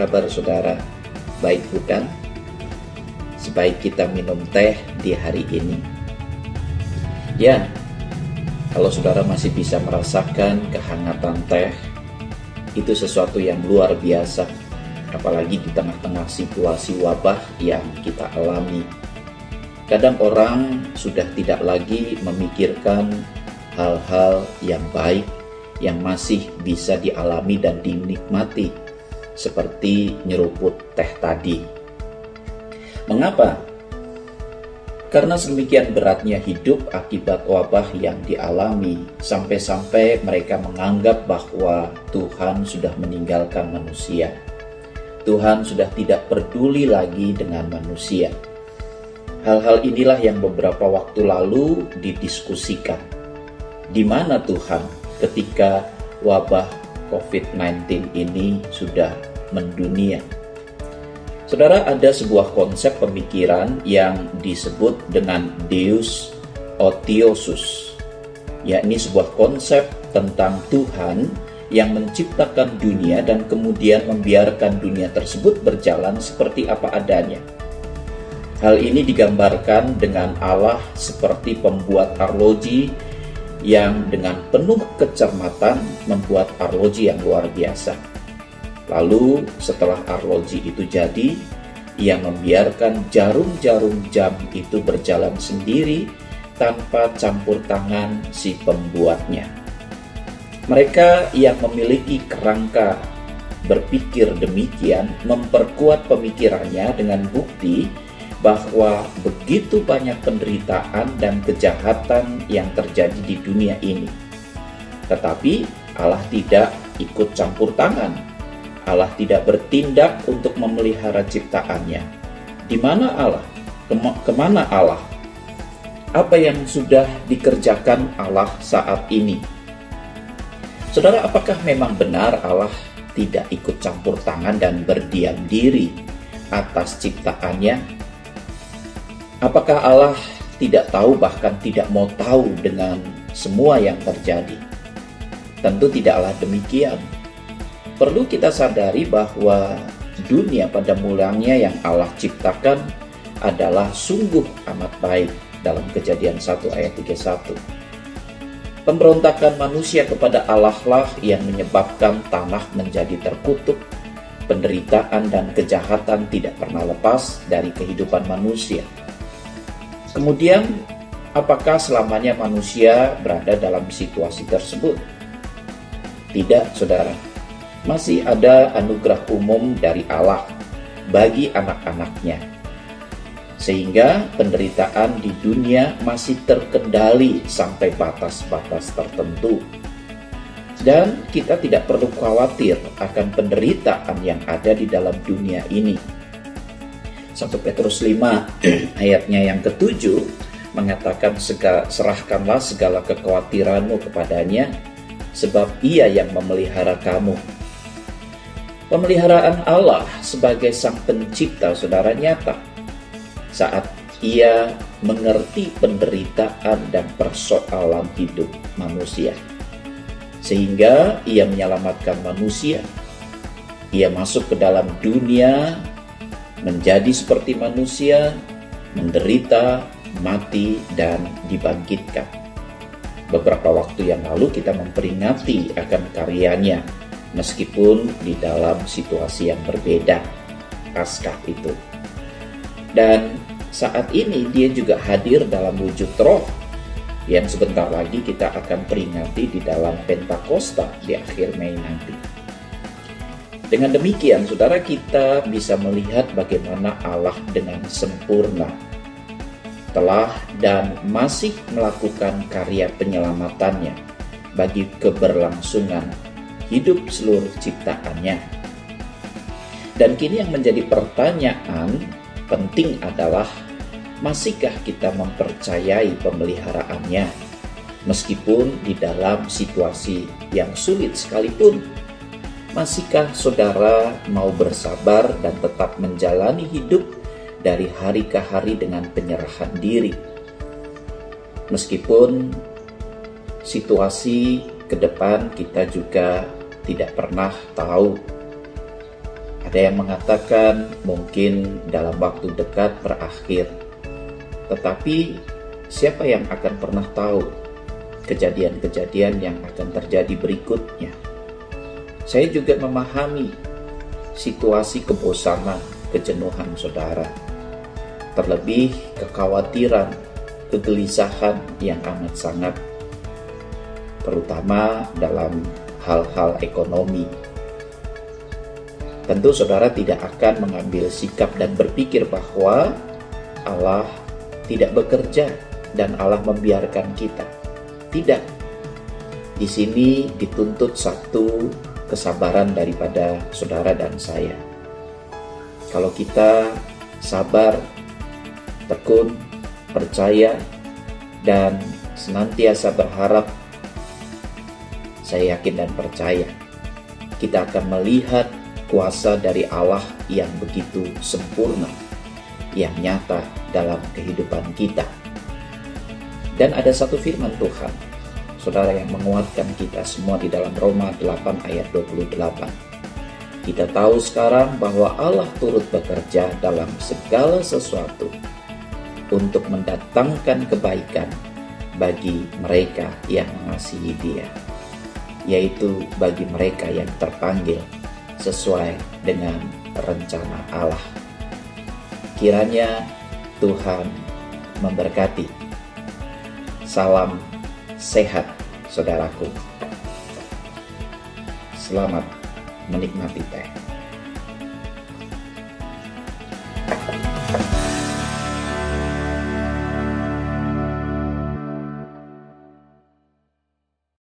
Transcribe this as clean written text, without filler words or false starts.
kabar saudara? Baik bukan? Sebaik kita minum teh di hari ini. Ya, kalau saudara masih bisa merasakan kehangatan teh, itu sesuatu yang luar biasa. Apalagi di tengah-tengah situasi wabah yang kita alami. Kadang orang sudah tidak lagi memikirkan hal-hal yang baik yang masih bisa dialami dan dinikmati, seperti nyeruput teh tadi. Mengapa? Karena sedemikian beratnya hidup akibat wabah yang dialami, sampai-sampai mereka menganggap bahwa Tuhan sudah meninggalkan manusia. Tuhan sudah tidak peduli lagi dengan manusia. Hal-hal inilah yang beberapa waktu lalu didiskusikan. Di mana Tuhan ketika wabah COVID-19 ini sudah mendunia? Saudara, ada sebuah konsep pemikiran yang disebut dengan Deus Otiosus, yakni sebuah konsep tentang Tuhan yang menciptakan dunia dan kemudian membiarkan dunia tersebut berjalan seperti apa adanya. Hal ini digambarkan dengan Allah seperti pembuat arloji yang dengan penuh kecermatan membuat arloji yang luar biasa. Lalu setelah arloji itu jadi, ia membiarkan jarum-jarum jam itu berjalan sendiri tanpa campur tangan si pembuatnya. Mereka yang memiliki kerangka berpikir demikian memperkuat pemikirannya dengan bukti bahwa begitu banyak penderitaan dan kejahatan yang terjadi di dunia ini. Tetapi Allah tidak ikut campur tangan. Allah tidak bertindak untuk memelihara ciptaannya. Di mana Allah? Kemana Allah? Apa yang sudah dikerjakan Allah saat ini? Saudara, apakah memang benar Allah tidak ikut campur tangan dan berdiam diri atas ciptaannya? Apakah Allah tidak tahu, bahkan tidak mau tahu dengan semua yang terjadi? Tentu tidaklah demikian. Perlu kita sadari bahwa dunia pada mulanya yang Allah ciptakan adalah sungguh amat baik dalam Kejadian 1 ayat 31. Pemberontakan manusia kepada Allah lah yang menyebabkan tanah menjadi terkutuk. Penderitaan dan kejahatan tidak pernah lepas dari kehidupan manusia. Kemudian, apakah selamanya manusia berada dalam situasi tersebut? Tidak, saudara. Masih ada anugerah umum dari Allah bagi anak-anaknya. Sehingga penderitaan di dunia masih terkendali sampai batas-batas tertentu. Dan kita tidak perlu khawatir akan penderitaan yang ada di dalam dunia ini. 1 Petrus 5 ayatnya yang ke-7 mengatakan, serahkanlah segala kekhawatiranmu kepadanya, sebab ia yang memelihara kamu. Pemeliharaan Allah sebagai sang pencipta, saudara, nyata saat ia mengerti penderitaan dan persoalan hidup manusia. Sehingga ia menyelamatkan manusia. Ia masuk ke dalam dunia, menjadi seperti manusia, menderita, mati, dan dibangkitkan. Beberapa waktu yang lalu kita memperingati akan karyanya, meskipun di dalam situasi yang berbeda, Paskah itu. Dan saat ini dia juga hadir dalam wujud roh, yang sebentar lagi kita akan peringati di dalam Pentakosta di akhir Mei nanti. Dengan demikian, saudara, kita bisa melihat bagaimana Allah dengan sempurna telah dan masih melakukan karya penyelamatannya bagi keberlangsungan hidup seluruh ciptaannya. Dan kini yang menjadi pertanyaan penting adalah, masihkah kita mempercayai pemeliharaannya meskipun di dalam situasi yang sulit sekalipun? Masihkah saudara mau bersabar dan tetap menjalani hidup dari hari ke hari dengan penyerahan diri? Meskipun situasi ke depan kita juga tidak pernah tahu Ada yang mengatakan mungkin dalam waktu dekat berakhir. Tetapi siapa yang akan pernah tahu kejadian-kejadian yang akan terjadi berikutnya? Saya juga memahami situasi kebosanan, kejenuhan saudara. Terlebih kekhawatiran, kegelisahan yang amat sangat, terutama dalam hal-hal ekonomi. Tentu saudara tidak akan mengambil sikap dan berpikir bahwa Allah tidak bekerja dan Allah membiarkan kita. Tidak. Di sini dituntut satu kesabaran daripada saudara dan saya. Kalau kita sabar, tekun, percaya, dan senantiasa berharap, saya yakin dan percaya kita akan melihat kuasa dari Allah yang begitu sempurna, yang nyata dalam kehidupan kita. Dan ada satu firman Tuhan, saudara, yang menguatkan kita semua di dalam Roma 8 ayat 28. Kita tahu sekarang bahwa Allah turut bekerja dalam segala sesuatu untuk mendatangkan kebaikan bagi mereka yang mengasihi Dia, yaitu bagi mereka yang terpanggil sesuai dengan rencana Allah. Kiranya Tuhan memberkati. Salam sehat, saudaraku. Selamat menikmati teh.